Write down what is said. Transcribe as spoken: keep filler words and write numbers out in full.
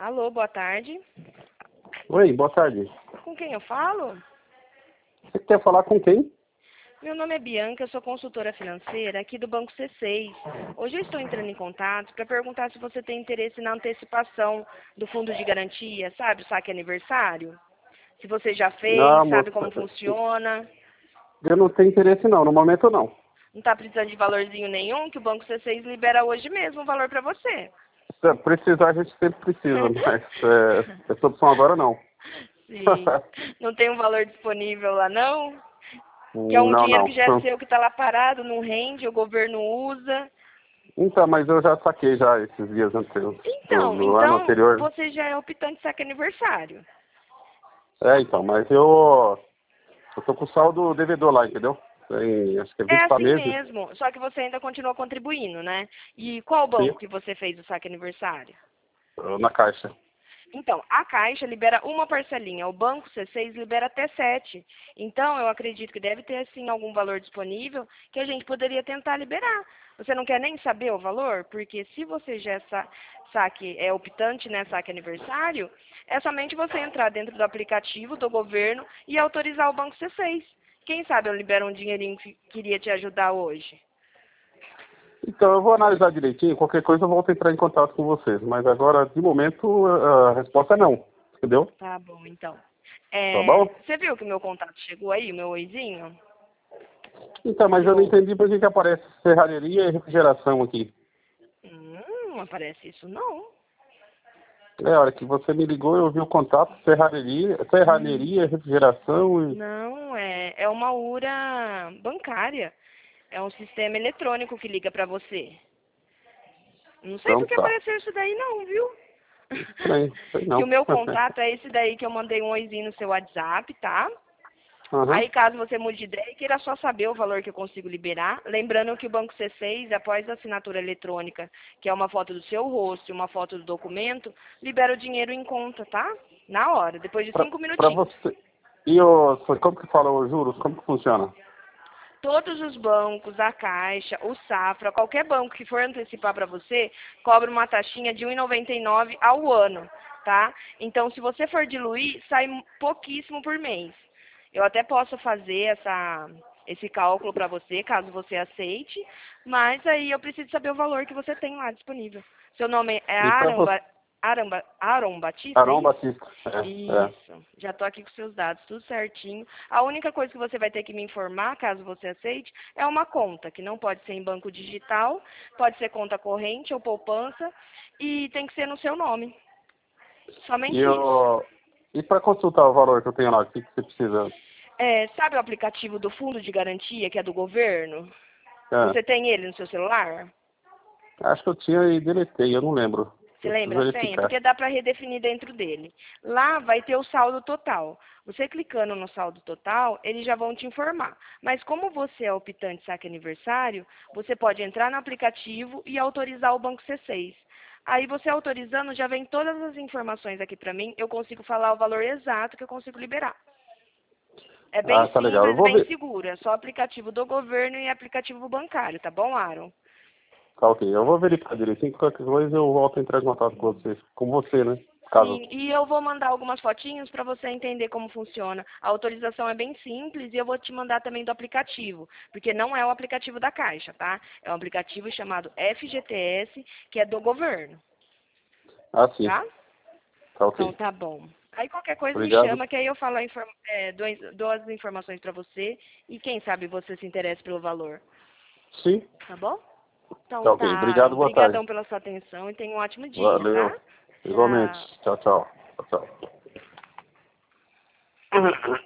Alô, boa tarde. Oi, boa tarde. Com quem eu falo? Você quer falar com quem? Meu nome é Bianca, eu sou consultora financeira aqui do Banco C seis. Hoje eu estou entrando em contato para perguntar se você tem interesse na antecipação do fundo de garantia, sabe, o saque aniversário? Se você já fez, Não, sabe moça, como funciona. eu não tenho interesse não, no momento não. Não está precisando de valorzinho nenhum, que o Banco C seis libera hoje mesmo um valor para você. Se precisar, a gente sempre precisa, mas é, essa opção agora não. Sim. Não tem um valor disponível lá, não? Que é um Não, dinheiro não. que já é seu, que está lá parado, não rende, o governo usa. Então, mas eu já saquei já esses dias anteriores, do, Então, do ano então anterior. você já é optante saque aniversário. É, então, mas eu, eu tô com saldo devedor lá, entendeu? Tem, acho que é É vinte assim meses. mesmo, só que você ainda continua contribuindo, né? E qual Sim, banco que você fez o saque aniversário? na caixa. Então, a Caixa libera uma parcelinha, o Banco C seis libera até sete. Então, eu acredito que deve ter, sim, algum valor disponível que a gente poderia tentar liberar. Você não quer nem saber o valor? Porque se você já é sa saque, é optante, né, saque aniversário, é somente você entrar dentro do aplicativo do governo e autorizar o Banco C seis. Quem sabe eu libero um dinheirinho que queria te ajudar hoje. Então, eu vou analisar direitinho, qualquer coisa eu volto a entrar em contato com vocês. Mas agora, de momento, a a resposta é não, entendeu? Tá bom, então. Tá É, bom? você viu que o meu contato chegou aí, o meu oizinho? Então, mas eu não Meu... entendi por que que aparece serralheria e refrigeração aqui. Hum, não aparece isso, não. É, a hora que você me ligou, eu vi o contato, serralheria, Hum, serralheria, refrigeração e... não, é, é uma URA bancária. É um sistema eletrônico que liga pra você. Não sei Então por que tá. apareceu isso daí não, viu? Estranho, sei Que não. o meu contato é esse daí que eu mandei um oizinho no seu WhatsApp, tá? Aham. Aí, caso você mude de ideia e queira só saber o valor que eu consigo liberar, lembrando que o Banco C seis, após a assinatura eletrônica, que é uma foto do seu rosto e uma foto do documento, libera o dinheiro em conta, tá? Na hora, depois de Pra, cinco pra minutinhos. você... E o... Como que fala os juros? Como que funciona? Todos os bancos, a Caixa, o Safra, qualquer banco que for antecipar para você, cobra uma taxinha de um real e noventa e nove centavos ao ano, tá? Então, se você for diluir, sai pouquíssimo por mês. Eu até posso fazer essa, esse cálculo para você, caso você aceite, mas aí eu preciso saber o valor que você tem lá disponível. Seu nome é E pra Aaron, você... Ba- Aaron, Ba- Aaron Batista, é Arão isso? Batista. É, é. Isso. Já tô aqui com seus dados, tudo certinho. A única coisa que você vai ter que me informar, caso você aceite, é uma conta, que não pode ser em banco digital, pode ser conta corrente ou poupança, e tem que ser no seu nome. E, Somente isso. eu... e para consultar o valor que eu tenho lá, o que, que você precisa? É, sabe o aplicativo do Fundo de Garantia, que é do governo? É. Você tem ele no seu celular? Acho que eu tinha e deletei, eu não lembro. Você Eu preciso lembra a senha? verificar. Porque dá para redefinir dentro dele. Lá vai ter o saldo total. Você clicando no saldo total, eles já vão te informar. Mas como você é optante saque aniversário, você pode entrar no aplicativo e autorizar o Banco C seis. Aí você autorizando, já vem todas as informações aqui para mim, eu consigo falar o valor exato que eu consigo liberar. É bem Ah, tá legal. Eu simples, vou bem ver. seguro. É só aplicativo do governo e aplicativo bancário, tá bom, Aaron? Tá ok. Eu vou verificar direitinho. Qualquer coisa eu volto a entrar em contato com você. Com você, né? Caso. Sim, e eu vou mandar algumas fotinhos para você entender como funciona. A autorização é bem simples e eu vou te mandar também do aplicativo, porque não é o aplicativo da Caixa, tá? É um aplicativo chamado F G T S, que é do governo, Ah, sim. tá? Tá Então ok. tá bom. Aí qualquer coisa me Obrigado. chama que aí eu falo a inform é, dou, dou as informações para você e quem sabe você se interessa pelo valor, Sim. tá bom? Então Tá tá, ok. Aaron. Obrigado, boa tarde. Obrigadão pela sua atenção e tenha um ótimo dia, tá? Valeu. Igualmente. Tchau. Tchau, tchau. Tchau, tchau.